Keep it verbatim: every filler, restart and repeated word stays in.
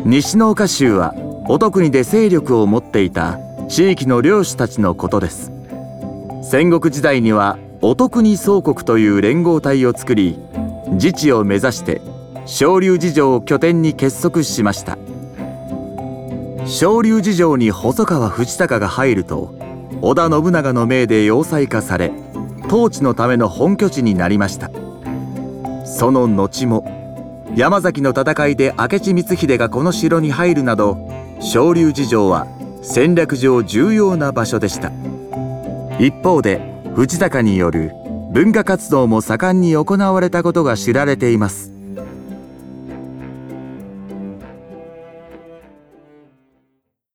西の岡州は乙国で勢力を持っていた地域の領主たちのことです。戦国時代には乙国総国という連合体を作り、自治を目指して昇龍寺城を拠点に結束しました。昇龍寺城に細川藤孝が入ると、織田信長の命で要塞化され、統治のための本拠地になりました。その後も山崎の戦いで明智光秀がこの城に入るなど、昇龍寺城は戦略上重要な場所でした。一方で藤孝による文化活動も盛んに行われたことが知られています。